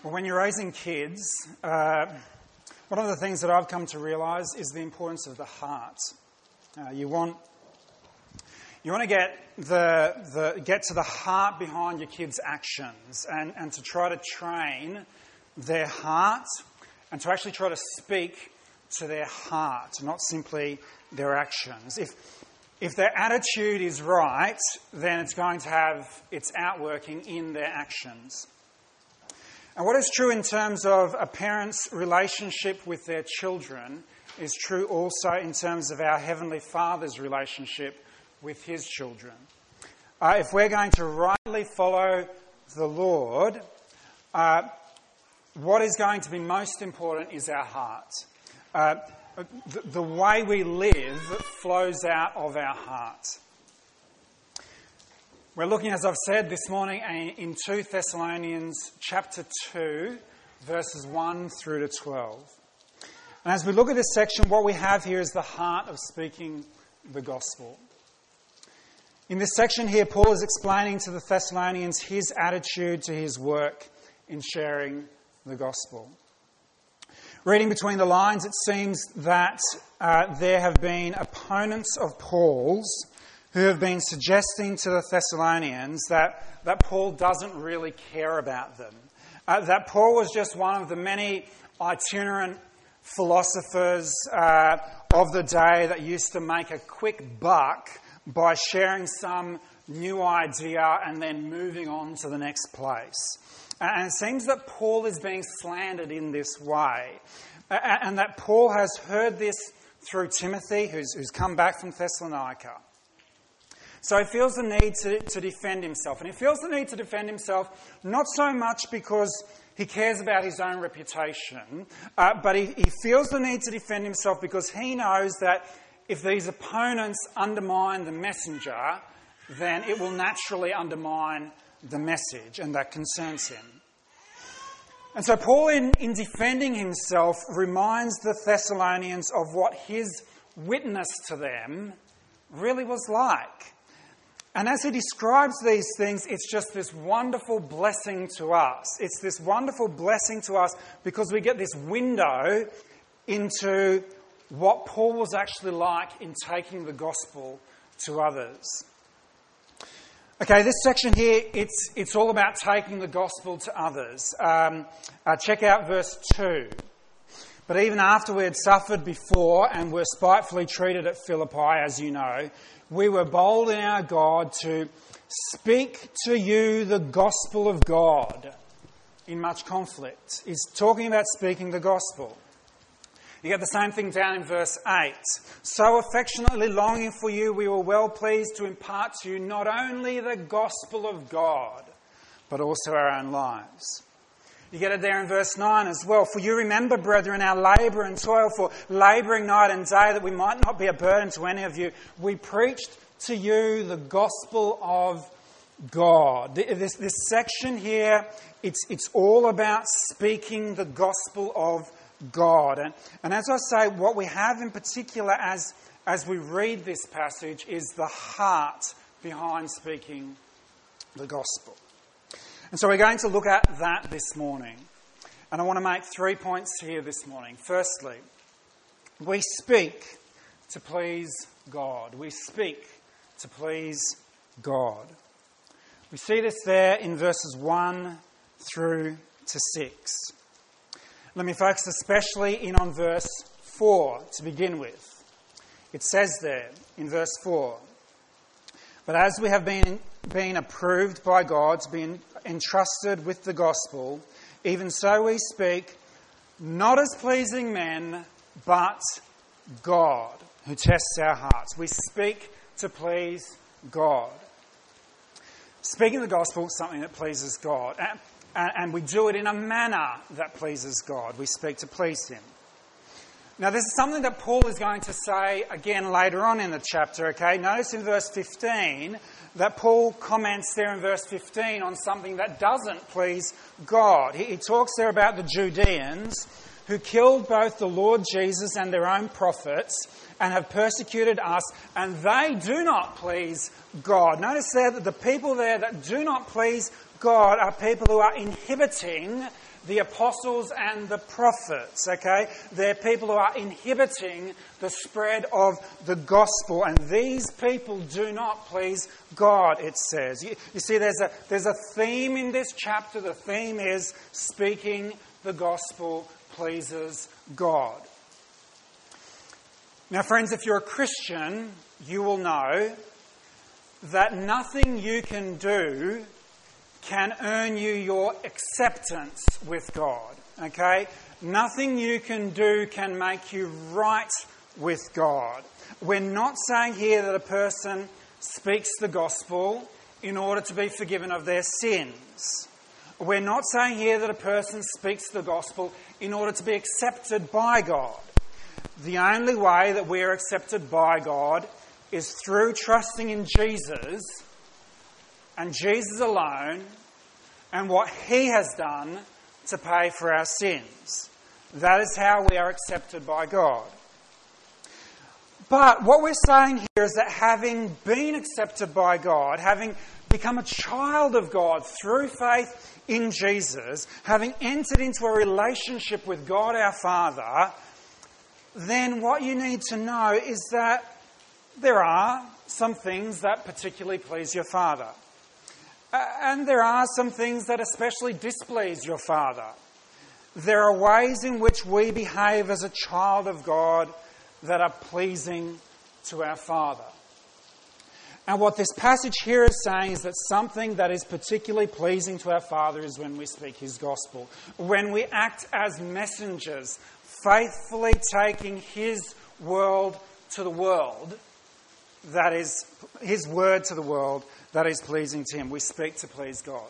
Well, when you're raising kids, one of the things that I've come to realise is the importance of the heart. You want to get to the heart behind your kids' actions and to try to train their heart and to actually try to speak to their heart, not simply their actions. If their attitude is right, then it's going to have its outworking in their actions. And what is true in terms of a parent's relationship with their children is true also in terms of our Heavenly Father's relationship with His children. If we're going to rightly follow the Lord, what is going to be most important is our heart. The way we live flows out of our heart. We're looking, as I've said this morning, in 2 Thessalonians chapter 2, verses 1 through to 12. And as we look at this section, what we have here is the heart of speaking the gospel. In this section here, Paul is explaining to the Thessalonians his attitude to his work in sharing the gospel. Reading between the lines, it seems that there have been opponents of Paul's who have been suggesting to the Thessalonians that Paul doesn't really care about them. That Paul was just one of the many itinerant philosophers of the day that used to make a quick buck by sharing some new idea and then moving on to the next place. And it seems that Paul is being slandered in this way. And that Paul has heard this through Timothy, who's come back from Thessalonica. So he feels the need to defend himself. And he feels the need to defend himself not so much because he cares about his own reputation, but he feels the need to defend himself because he knows that if these opponents undermine the messenger, then it will naturally undermine the message, and that concerns him. And so Paul, in defending himself, reminds the Thessalonians of what his witness to them really was like. And as he describes these things, it's just this wonderful blessing to us. It's this wonderful blessing to us because we get this window into what Paul was actually like in taking the gospel to others. Okay, this section here, it's all about taking the gospel to others. Check out verse 2. But even after we had suffered before and were spitefully treated at Philippi, as you know, we were bold in our God to speak to you the gospel of God in much conflict. He's talking about speaking the gospel. You get the same thing down in verse 8. So affectionately longing for you, we were well pleased to impart to you not only the gospel of God, but also our own lives. You get it there in verse 9 as well. For you remember, brethren, our labour and toil, for labouring night and day, that we might not be a burden to any of you. We preached to you the gospel of God. This section here, it's all about speaking the gospel of God. And as I say, what we have in particular as we read this passage is the heart behind speaking the gospel. And so we're going to look at that this morning. And I want to make 3 points here this morning. Firstly, we speak to please God. We speak to please God. We see this there in verses 1 through to 6. Let me focus especially in on verse 4 to begin with. It says there in verse 4, but as we have been approved by God to be entrusted with the gospel, even so we speak, not as pleasing men, but God, who tests our hearts. We speak to please God. Speaking the gospel is something that pleases God. And we do it in a manner that pleases God. We speak to please Him. Now, this is something that Paul is going to say again later on in the chapter, okay? Notice in verse 15 that Paul comments there in verse 15 on something that doesn't please God. He talks there about the Judeans who killed both the Lord Jesus and their own prophets and have persecuted us, and they do not please God. Notice there that the people there that do not please God are people who are inhibiting the apostles and the prophets, okay? They're people who are inhibiting the spread of the gospel, and these people do not please God, it says. You see, there's a theme in this chapter. The theme is speaking the gospel pleases God. Now, friends, if you're a Christian, you will know that nothing you can do can earn you your acceptance with God, okay? Nothing you can do can make you right with God. We're not saying here that a person speaks the gospel in order to be forgiven of their sins. We're not saying here that a person speaks the gospel in order to be accepted by God. The only way that we are accepted by God is through trusting in Jesus and Jesus alone and what he has done to pay for our sins. That is how we are accepted by God. But what we're saying here is that having been accepted by God, having become a child of God through faith in Jesus, having entered into a relationship with God our Father, then what you need to know is that there are some things that particularly please your Father. And there are some things that especially displease your Father. There are ways in which we behave as a child of God that are pleasing to our Father. And what this passage here is saying is that something that is particularly pleasing to our Father is when we speak his gospel. When we act as messengers, faithfully taking his word to the world, that is his word to the world, that is pleasing to him. We speak to please God.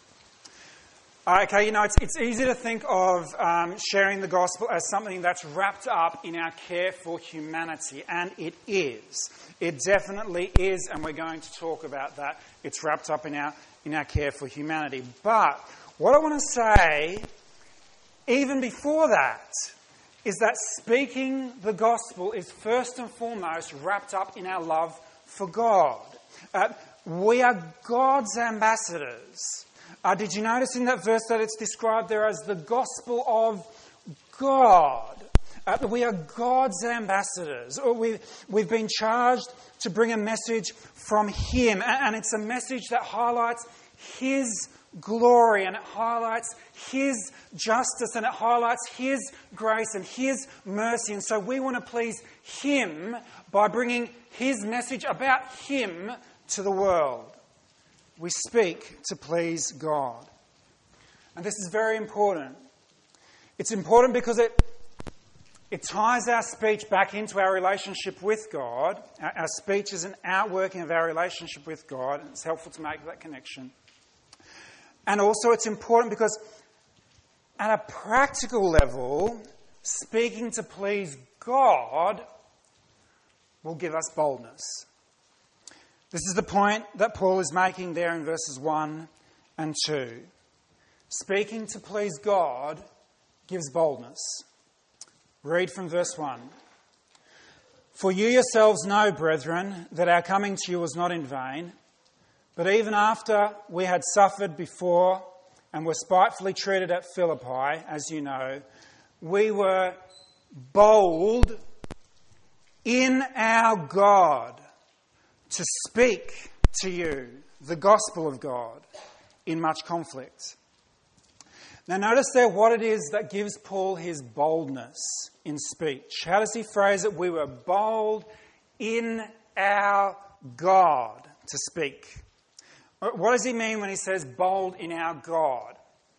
Okay, it's easy to think of sharing the gospel as something that's wrapped up in our care for humanity, and it is. It definitely is, and we're going to talk about that. It's wrapped up in our care for humanity. But what I want to say, even before that, is that speaking the gospel is first and foremost wrapped up in our love for God. We are God's ambassadors. Did you notice in that verse that it's described there as the gospel of God? We are God's ambassadors. We've been charged to bring a message from him, and it's a message that highlights his glory, and it highlights his justice, and it highlights his grace and his mercy. And so we want to please him by bringing his message about him to the world. We speak to please God. And this is very important. It's important because it ties our speech back into our relationship with God. Our speech is an outworking of our relationship with God, and it's helpful to make that connection. And also it's important because at a practical level, speaking to please God will give us boldness. This is the point that Paul is making there in verses 1 and 2. Speaking to please God gives boldness. Read from verse 1. For you yourselves know, brethren, that our coming to you was not in vain, but even after we had suffered before and were spitefully treated at Philippi, as you know, we were bold in our God to speak to you the gospel of God in much conflict. Now notice there what it is that gives Paul his boldness in speech. How does he phrase it? We were bold in our God to speak. What does he mean when he says bold in our God?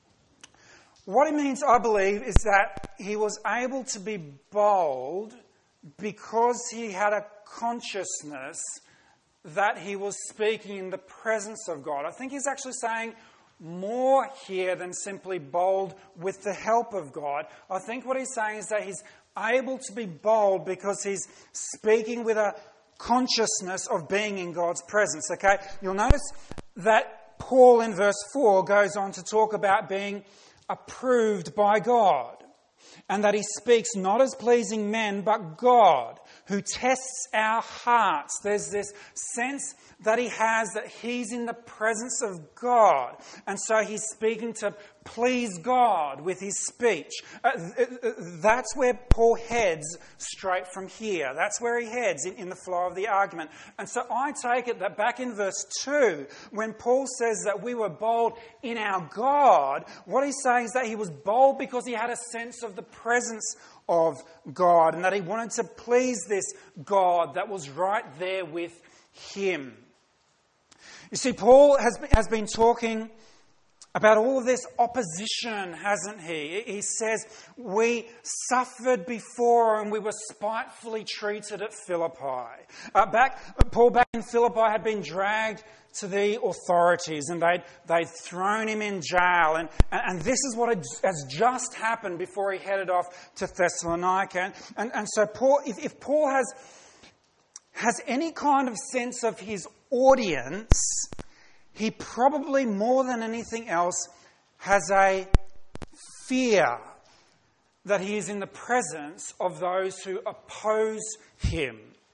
What he means, I believe, is that he was able to be bold because he had a consciousness that he was speaking in the presence of God. I think he's actually saying more here than simply bold with the help of God. I think what he's saying is that he's able to be bold because he's speaking with a consciousness of being in God's presence. Okay, you'll notice that Paul in verse 4 goes on to talk about being approved by God, and that he speaks not as pleasing men but God, who tests our hearts. There's this sense that he has that he's in the presence of God. And so he's speaking to please God with his speech. That's where Paul heads straight from here. That's where he heads in the flow of the argument. And so I take it that back in verse 2, when Paul says that we were bold in our God, what he's saying is that he was bold because he had a sense of the presence of God and that he wanted to please this God that was right there with him. You see, Paul has been talking about all of this opposition, hasn't he? He says, we suffered before and we were spitefully treated at Philippi. Paul back in Philippi had been dragged to the authorities and they'd thrown him in jail. And this is what has just happened before he headed off to Thessalonica. And so Paul, if Paul has any kind of sense of his audience, he probably more than anything else has a fear that he is in the presence of those who oppose him.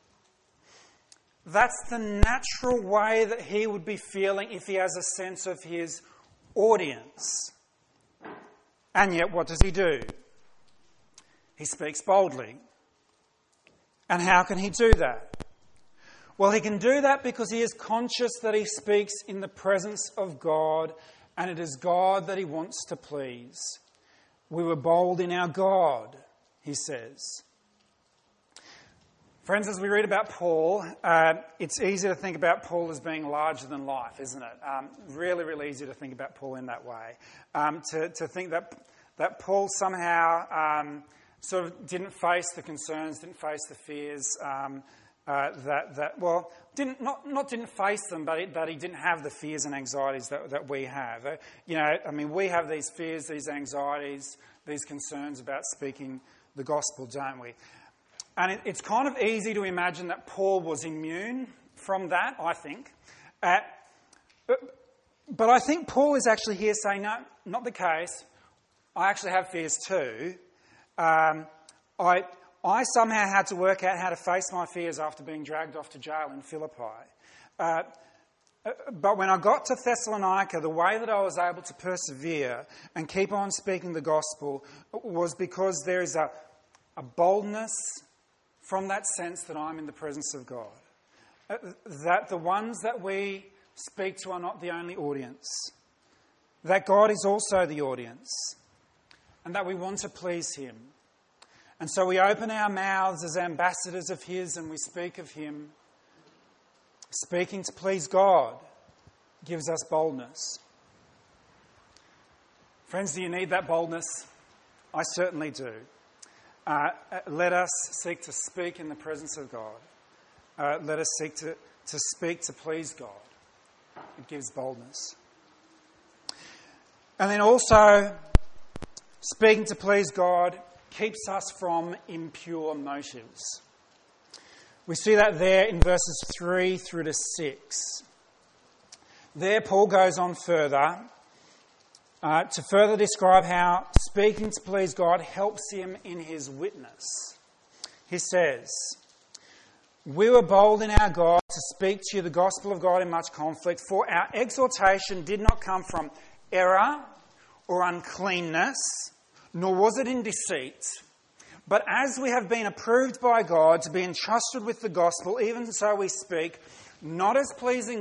That's the natural way that he would be feeling if he has a sense of his audience. And yet, what does he do? He speaks boldly. And how can he do that? Well, he can do that because he is conscious that he speaks in the presence of God, and it is God that he wants to please. We were bold in our God, he says. Friends, as we read about Paul, it's easy to think about Paul as being larger than life, isn't it? Really, really easy to think about Paul in that way. To think that Paul somehow sort of didn't face the concerns, didn't face the fears, didn't face them, but that he didn't have the fears and anxieties that we have. We have these fears, these anxieties, these concerns about speaking the gospel, don't we? And it's kind of easy to imagine that Paul was immune from that, I think. But I think Paul is actually here saying, no, not the case. I actually have fears too. I somehow had to work out how to face my fears after being dragged off to jail in Philippi. But when I got to Thessalonica, the way that I was able to persevere and keep on speaking the gospel was because there is a boldness from that sense that I'm in the presence of God. That the ones that we speak to are not the only audience. That God is also the audience. And that we want to please him. And so we open our mouths as ambassadors of his and we speak of him. Speaking to please God gives us boldness. Friends, do you need that boldness? I certainly do. Let us seek to speak in the presence of God. Let us seek to speak to please God. It gives boldness. And then also, speaking to please God keeps us from impure motives. We see that there in verses 3 through to 6. There, Paul goes on further to further describe how speaking to please God helps him in his witness. He says, we were bold in our God to speak to you the gospel of God in much conflict, for our exhortation did not come from error or uncleanness, nor was it in deceit. But as we have been approved by God to be entrusted with the gospel, even so we speak, not as pleasing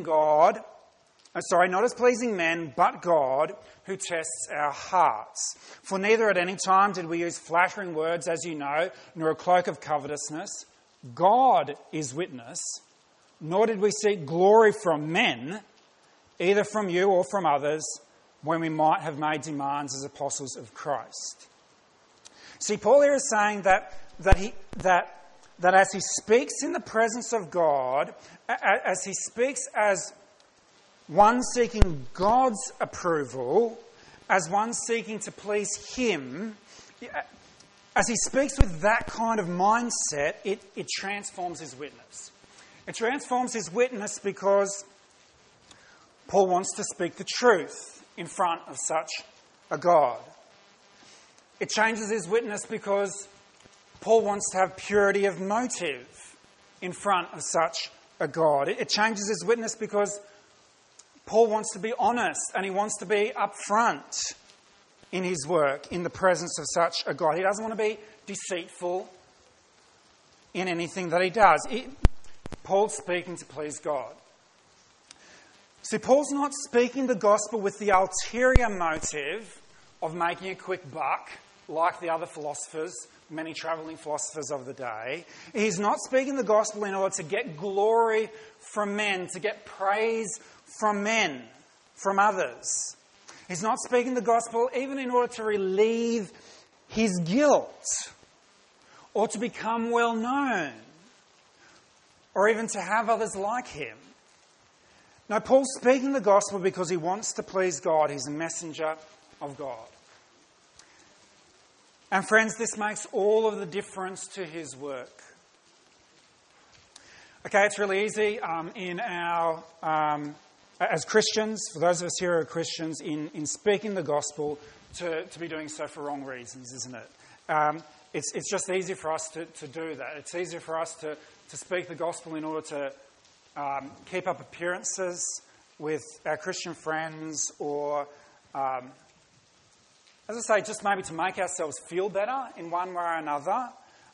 men, but God, who tests our hearts. For neither at any time did we use flattering words, as you know, nor a cloak of covetousness. God is witness, nor did we seek glory from men, either from you or from others, when we might have made demands as apostles of Christ. See, Paul here is saying that as he speaks in the presence of God, as he speaks as one seeking God's approval, as one seeking to please him, as he speaks with that kind of mindset, it transforms his witness. It transforms his witness because Paul wants to speak the truth in front of such a God. It changes his witness because Paul wants to have purity of motive in front of such a God. It changes his witness because Paul wants to be honest and he wants to be upfront in his work in the presence of such a God. He doesn't want to be deceitful in anything that he does. Paul's speaking to please God. See, Paul's not speaking the gospel with the ulterior motive of making a quick buck, like the other philosophers, many travelling philosophers of the day. He's not speaking the gospel in order to get glory from men, to get praise from men, from others. He's not speaking the gospel even in order to relieve his guilt or to become well known or even to have others like him. No, Paul's speaking the gospel because he wants to please God. He's a messenger of God. And friends, this makes all of the difference to his work. Okay, it's really easy in our, as Christians, for those of us here who are Christians, in speaking the gospel to be doing so for wrong reasons, isn't it? It's just easy for us to do that. It's easier for us to speak the gospel in order to keep up appearances with our Christian friends or, as I say, just maybe to make ourselves feel better in one way or another.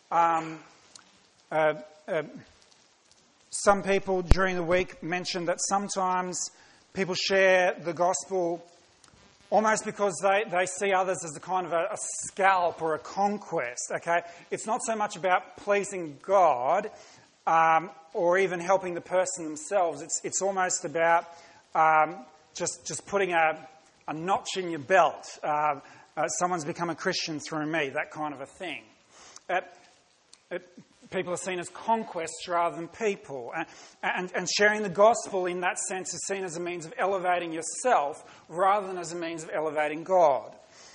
Some people during the week mentioned that sometimes people share the gospel almost because they see others as a kind of a scalp or a conquest, okay? It's not so much about pleasing God or even helping the person themselves. It's almost about just putting a notch in your belt. Someone's become a Christian through me, that kind of a thing. People are seen as conquests rather than people. And sharing the gospel in that sense is seen as a means of elevating yourself rather than as a means of elevating God.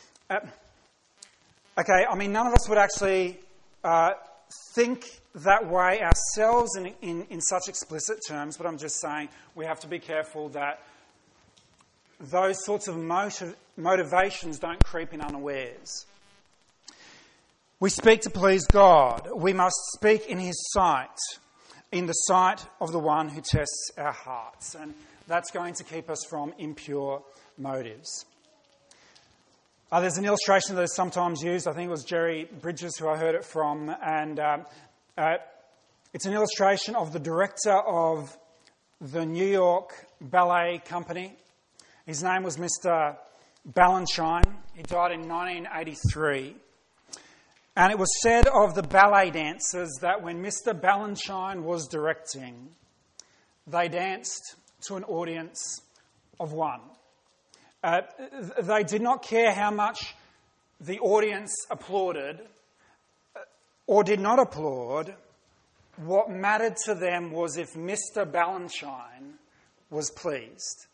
Okay, I mean, none of us would actually think that way ourselves in such explicit terms, but I'm just saying we have to be careful that those sorts of motivations don't creep in unawares. We speak to please God. We must speak in his sight, in the sight of the one who tests our hearts. And that's going to keep us from impure motives. There's an illustration that is sometimes used. I think it was Jerry Bridges who I heard it from. And it's an illustration of the director of the New York Ballet Company. His name was Mr. Balanchine. He died in 1983. And it was said of the ballet dancers that when Mr. Balanchine was directing, they danced to an audience of one. They did not care how much the audience applauded or did not applaud. What mattered to them was if Mr. Balanchine was pleased.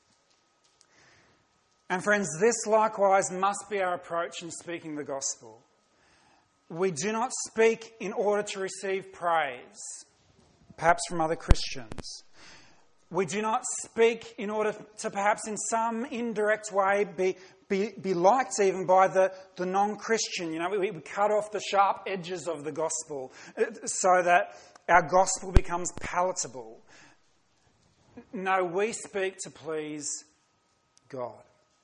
And friends, this likewise must be our approach in speaking the gospel. We do not speak in order to receive praise, perhaps from other Christians. We do not speak in order to perhaps in some indirect way be liked even by the non-Christian. You know, we cut off the sharp edges of the gospel so that our gospel becomes palatable. No, we speak to please God.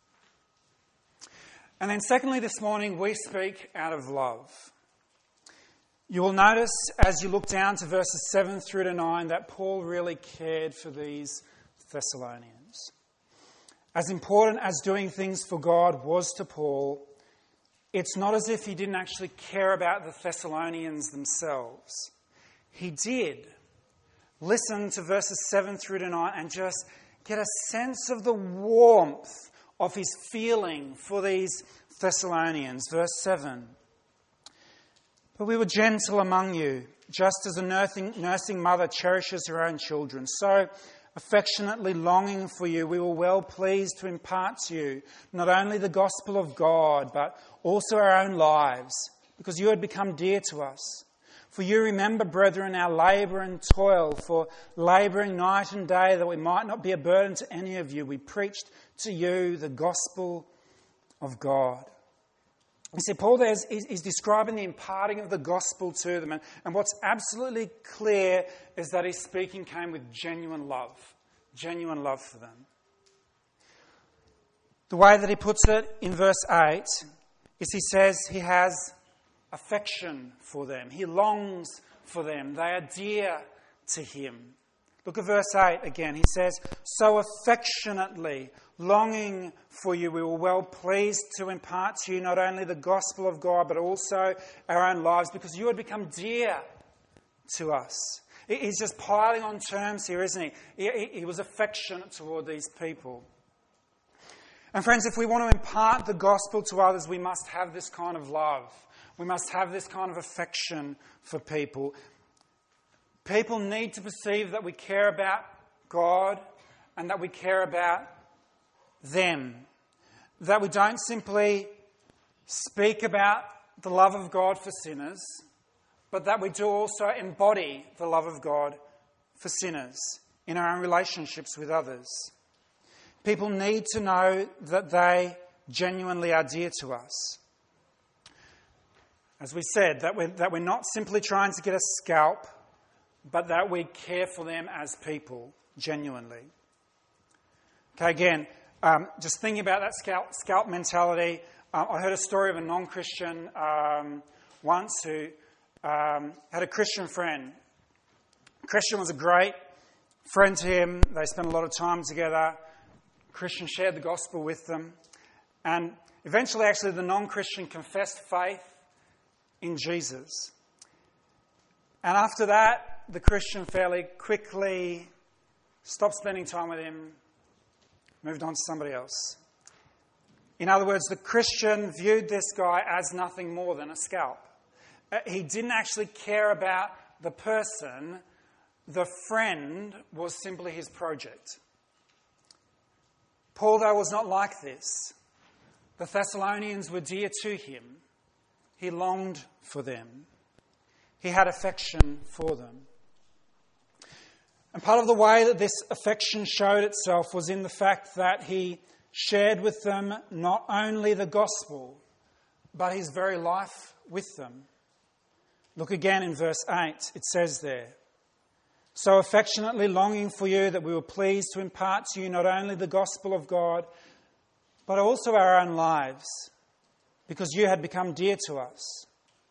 And then secondly, this morning, we speak out of love. You will notice as you look down to verses 7 through to 9 that Paul really cared for these Thessalonians. As important as doing things for God was to Paul, it's not as if he didn't actually care about the Thessalonians themselves. He did. Listen to verses 7 through to 9 and just get a sense of the warmth of his feeling for these Thessalonians. Verse 7. But we were gentle among you, just as a nursing mother cherishes her own children. So, affectionately longing for you, we were well pleased to impart to you not only the gospel of God, but also our own lives, because you had become dear to us. For you remember, brethren, our labour and toil, for labouring night and day, that we might not be a burden to any of you. We preached to you the gospel of God. You see, Paul there is describing the imparting of the gospel to them. And what's absolutely clear is that his speaking came with genuine love for them. The way that he puts it in verse 8 is he says he has affection for them. He longs for them. They are dear to him. Look at verse 8 again. He says, so affectionately longing for you, we were well pleased to impart to you not only the gospel of God, but also our own lives, because you had become dear to us. He's just piling on terms here, isn't he? He was affectionate toward these people. And friends, if we want to impart the gospel to others, we must have this kind of love. We must have this kind of affection for people. People need to perceive that we care about God and that we care about them. That we don't simply speak about the love of God for sinners, but that we do also embody the love of God for sinners in our own relationships with others. People need to know that they genuinely are dear to us. As we said, that we're not simply trying to get a scalp, but that we care for them as people, genuinely. Okay, again, just thinking about that scalp mentality, I heard a story of a non-Christian once who had a Christian friend. Christian was a great friend to him. They spent a lot of time together. Christian shared the gospel with them. And eventually, actually, the non-Christian confessed faith in Jesus. And after that, the Christian fairly quickly stopped spending time with him, moved on to somebody else. In other words, the Christian viewed this guy as nothing more than a scalp. He didn't actually care about the person. The friend was simply his project. Paul, though, was not like this. The Thessalonians were dear to him. He longed for them. He had affection for them. And part of the way that this affection showed itself was in the fact that he shared with them not only the gospel, but his very life with them. Look again in verse 8. It says there, so affectionately longing for you that we were pleased to impart to you not only the gospel of God, but also our own lives, because you had become dear to us.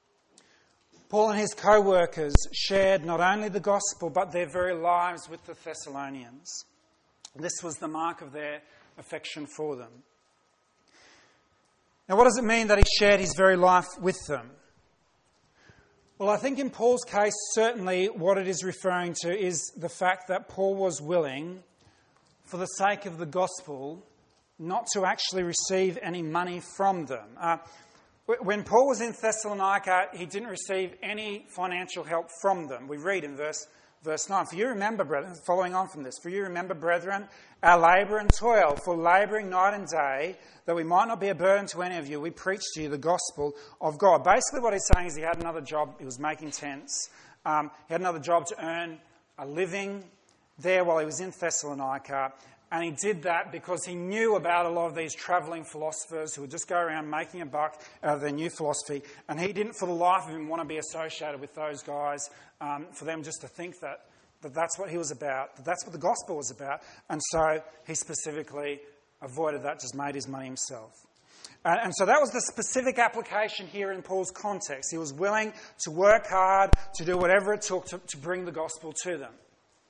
Paul and his co-workers shared not only the gospel, but their very lives with the Thessalonians. This was the mark of their affection for them. Now, what does it mean that he shared his very life with them? Well, I think in Paul's case, certainly what it is referring to is the fact that Paul was willing, for the sake of the gospel, not to actually receive any money from them. When Paul was in Thessalonica, he didn't receive any financial help from them. We read in verse 9, for you remember, brethren, following on from this, for you remember, brethren, our labour and toil, for labouring night and day, that we might not be a burden to any of you, we preach to you the gospel of God. Basically what he's saying is he had another job, he was making tents, he had another job to earn a living there while he was in Thessalonica, and he did that because he knew about a lot of these travelling philosophers who would just go around making a buck out of their new philosophy. And he didn't, for the life of him, want to be associated with those guys, for them just to think that that's what he was about, that that's what the gospel was about. And so he specifically avoided that, just made his money himself. And so that was the specific application here in Paul's context. He was willing to work hard, to do whatever it took to bring the gospel to them.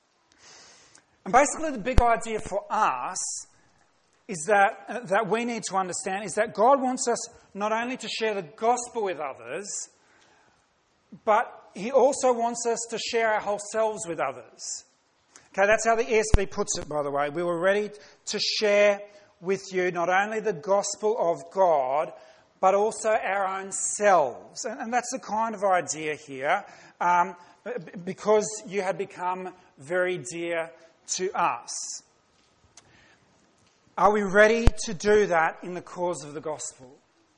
And basically the big idea for us is that we need to understand is that God wants us not only to share the gospel with others, but he also wants us to share our whole selves with others. Okay, that's how the ESV puts it, by the way. We were ready to share with you not only the gospel of God, but also our own selves. And that's the kind of idea here, because you had become very dear to us. Are we ready to do that in the cause of the gospel?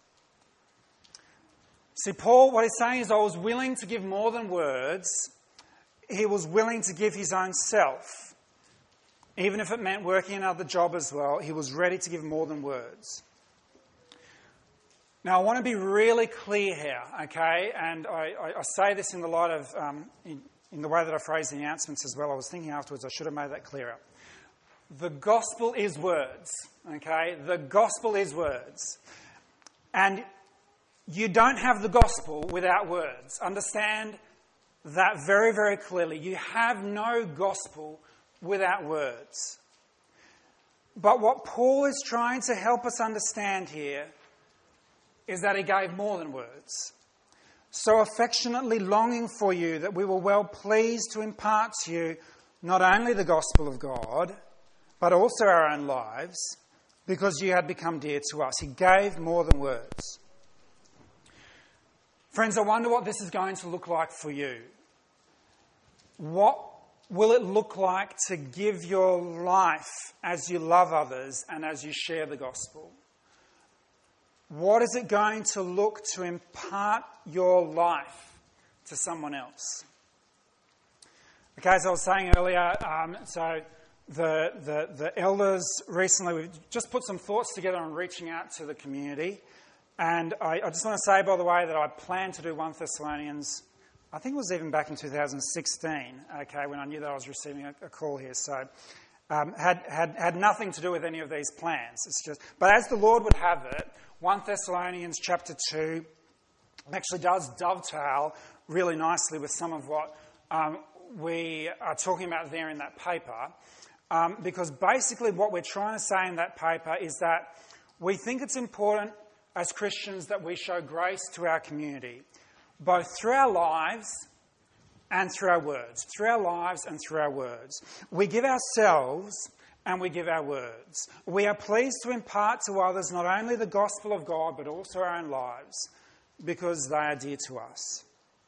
See, Paul, what he's saying is I was willing to give more than words. He was willing to give his own self. Even if it meant working another job as well, he was ready to give more than words. Now, I want to be really clear here, okay? And I say this in the light of, in the way that I phrased the announcements as well. I was thinking afterwards I should have made that clearer. The gospel is words, okay? The gospel is words. And you don't have the gospel without words. Understand that very, very clearly. You have no gospel without words. But what Paul is trying to help us understand here is that he gave more than words. So affectionately longing for you that we were well pleased to impart to you not only the gospel of God, but also our own lives, because you had become dear to us. He gave more than words. Friends, I wonder what this is going to look like for you. What will it look like to give your life as you love others and as you share the gospel? What is it going to look to impart your life to someone else? Okay, as I was saying earlier, so the elders recently, we've just put some thoughts together on reaching out to the community. And I just want to say, by the way, that I plan to do 1 Thessalonians, I think it was even back in 2016, okay, when I knew that I was receiving a call here. So had nothing to do with any of these plans. It's just, but as the Lord would have it, 1 Thessalonians chapter 2 actually does dovetail really nicely with some of what we are talking about there in that paper. Because basically what we're trying to say in that paper is that we think it's important as Christians that we show grace to our community, both through our lives and through our words. Through our lives and through our words. We give ourselves and we give our words. We are pleased to impart to others not only the gospel of God, but also our own lives, because they are dear to us.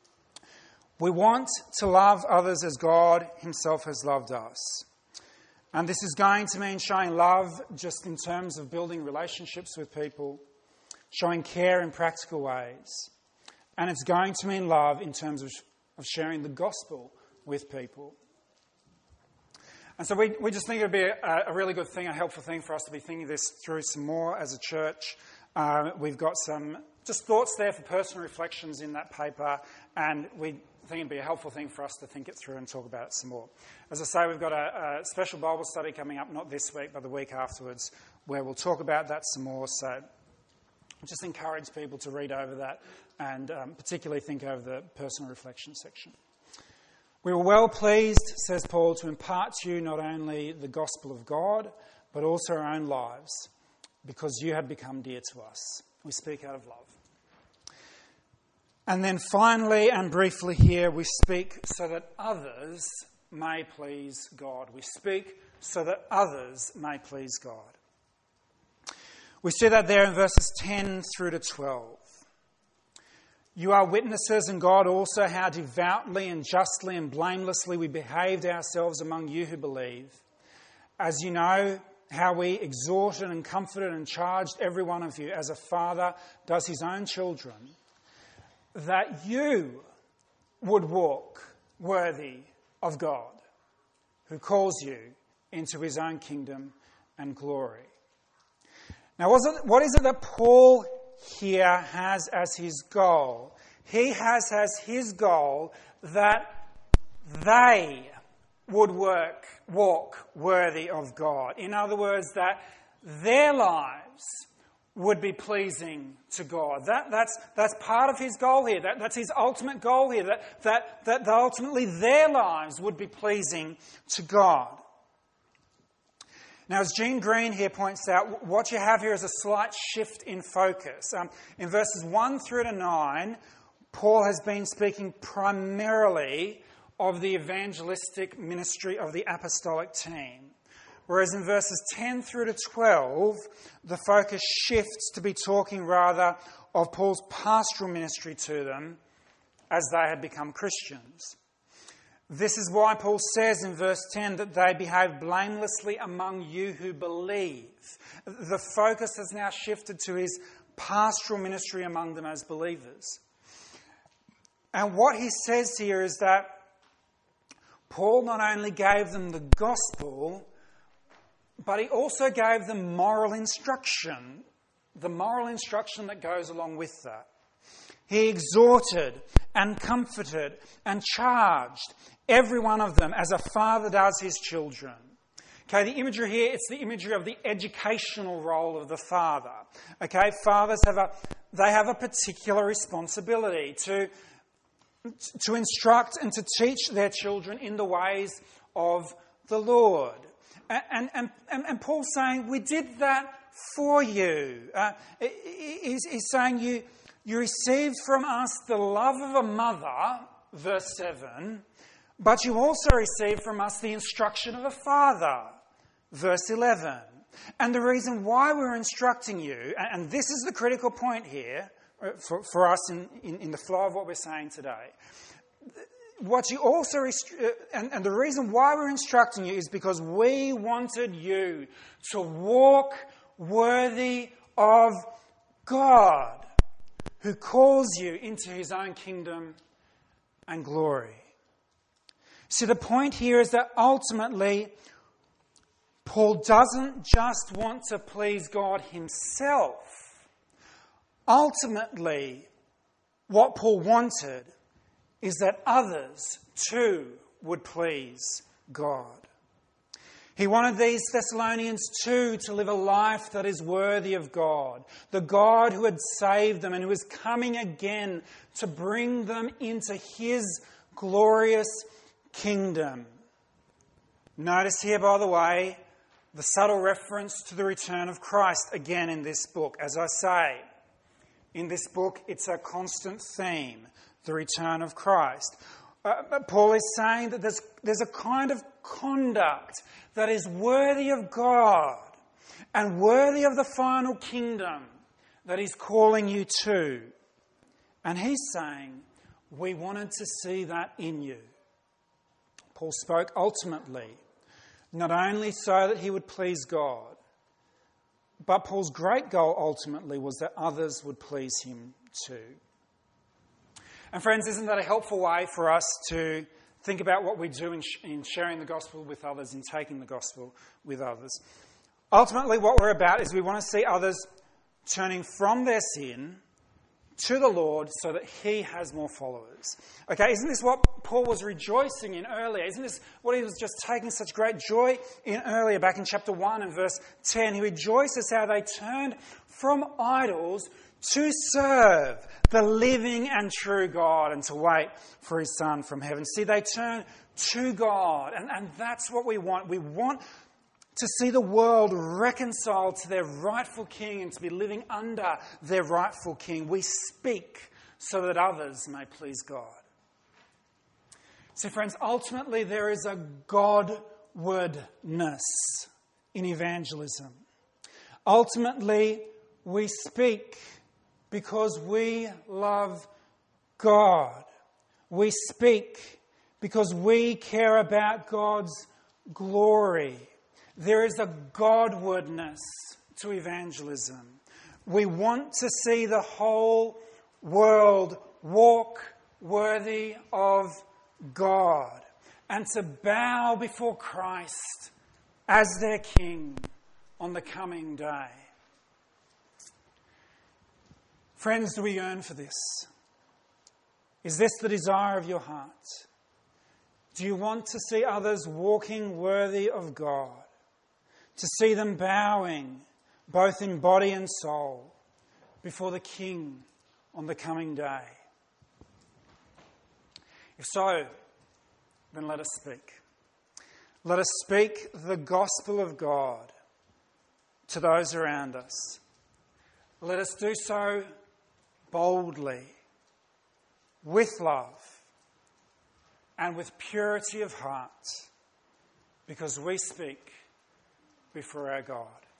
We want to love others as God himself has loved us. And this is going to mean showing love just in terms of building relationships with people, showing care in practical ways. And it's going to mean love in terms of sharing the gospel with people. And so we just think it would be a really good thing, a helpful thing for us to be thinking this through some more as a church. We've got some just thoughts there for personal reflections in that paper, and we think it'd be a helpful thing for us to think it through and talk about it some more. As I say, we've got a special Bible study coming up, not this week, but the week afterwards, where we'll talk about that some more. So just encourage people to read over that and particularly think over the personal reflection section. We were well pleased, says Paul, to impart to you not only the gospel of God, but also our own lives, because you have become dear to us. We speak out of love. And then finally and briefly here, we speak so that others may please God. We speak so that others may please God. We see that there in verses 10 through to 12. You are witnesses, and God also, how devoutly and justly and blamelessly we behaved ourselves among you who believe. As you know, how we exhorted and comforted and charged every one of you as a father does his own children, that you would walk worthy of God, who calls you into his own kingdom and glory. Now, what is it that Paul here has as his goal? He has as his goal that they would walk worthy of God. In other words, that their lives would be pleasing to God. That's part of his goal here. That's his ultimate goal here, that ultimately their lives would be pleasing to God. Now, as Gene Green here points out, what you have here is a slight shift in focus. In verses 1 through to 9, Paul has been speaking primarily of the evangelistic ministry of the apostolic team. Whereas in verses 10 through to 12, the focus shifts to be talking rather of Paul's pastoral ministry to them as they had become Christians. This is why Paul says in verse 10 that they behave blamelessly among you who believe. The focus has now shifted to his pastoral ministry among them as believers. And what he says here is that Paul not only gave them the gospel, but he also gave them moral instruction the moral instruction that goes along with that. He exhorted and comforted and charged every one of them as a father does his children. Okay, the imagery here, it's the imagery of the educational role of the father. Okay, fathers have a particular responsibility to instruct and to teach their children in the ways of the Lord. And Paul's saying, we did that for you. He's saying you received from us the love of a mother, verse 7, but you also received from us the instruction of a father, verse 11. And the reason why we're instructing you, and this is the critical point here for us in the flow of what we're saying today, what you also and the reason why we're instructing you is because we wanted you to walk worthy of God, who calls you into his own kingdom and glory. See, the point here is that ultimately, Paul doesn't just want to please God himself. Ultimately, what Paul wanted is that others too would please God. He wanted these Thessalonians too to live a life that is worthy of God, the God who had saved them and who is coming again to bring them into his glorious kingdom. Notice here, by the way, the subtle reference to the return of Christ again in this book. As I say, in this book it's a constant theme, the return of Christ. Paul is saying that there's a kind of conduct that is worthy of God and worthy of the final kingdom that he's calling you to. And he's saying, we wanted to see that in you. Paul spoke ultimately, not only so that he would please God, but Paul's great goal ultimately was that others would please him too. And friends, isn't that a helpful way for us to think about what we do in sharing the gospel with others, in taking the gospel with others? Ultimately, what we're about is we want to see others turning from their sin to the Lord so that he has more followers. Okay, isn't this what Paul was rejoicing in earlier? Isn't this what he was just taking such great joy in earlier, back in chapter 1 and verse 10? He rejoices how they turned from idols to serve the living and true God and to wait for his Son from heaven. See, they turn to God, and that's what we want. We want to see the world reconciled to their rightful King and to be living under their rightful King. We speak so that others may please God. See, friends, ultimately there is a Godwardness in evangelism. Ultimately, we speak because we love God. We speak because we care about God's glory. There is a Godwardness to evangelism. We want to see the whole world walk worthy of God and to bow before Christ as their King on the coming day. Friends, do we yearn for this? Is this the desire of your heart? Do you want to see others walking worthy of God? To see them bowing, both in body and soul, before the King on the coming day? If so, then let us speak. Let us speak the gospel of God to those around us. Let us do so boldly, with love, and with purity of heart, because we speak before our God.